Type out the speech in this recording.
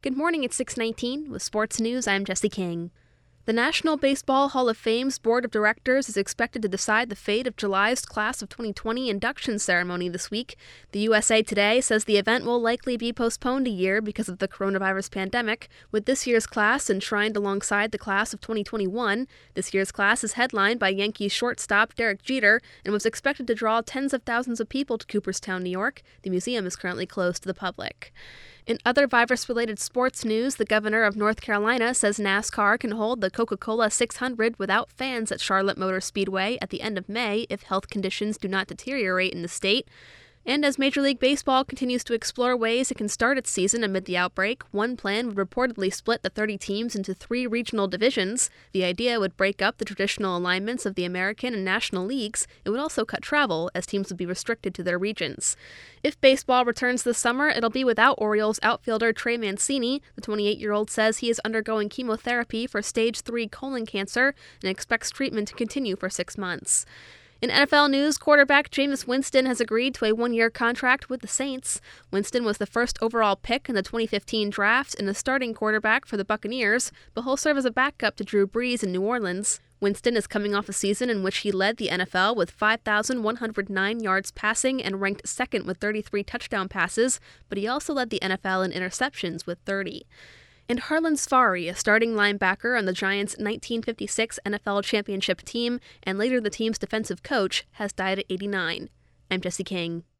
Good morning, it's 6:19. With sports news, I'm Jesse King. The National Baseball Hall of Fame's Board of Directors is expected to decide the fate of July's Class of 2020 induction ceremony this week. The USA Today says the event will likely be postponed a year because of the coronavirus pandemic, with this year's class enshrined alongside the Class of 2021. This year's class is headlined by Yankees shortstop Derek Jeter and was expected to draw tens of thousands of people to Cooperstown, New York. The museum is currently closed to the public. In other virus-related sports news, the governor of North Carolina says NASCAR can hold the Coca-Cola 600 without fans at Charlotte Motor Speedway at the end of May if health conditions do not deteriorate in the state. And as Major League Baseball continues to explore ways it can start its season amid the outbreak, one plan would reportedly split the 30 teams into 3 regional divisions. The idea would break up the traditional alignments of the American and National Leagues. It would also cut travel, as teams would be restricted to their regions. If baseball returns this summer, it'll be without Orioles outfielder Trey Mancini. The 28-year-old says he is undergoing chemotherapy for stage 3 colon cancer and expects treatment to continue for 6 months. In NFL news, quarterback Jameis Winston has agreed to a 1-year contract with the Saints. Winston was the first overall pick in the 2015 draft and a starting quarterback for the Buccaneers, but he'll serve as a backup to Drew Brees in New Orleans. Winston is coming off a season in which he led the NFL with 5,109 yards passing and ranked second with 33 touchdown passes, but he also led the NFL in interceptions with 30. And Harlan Safari, a starting linebacker on the Giants' 1956 NFL championship team and later the team's defensive coach, has died at 89. I'm Jesse King.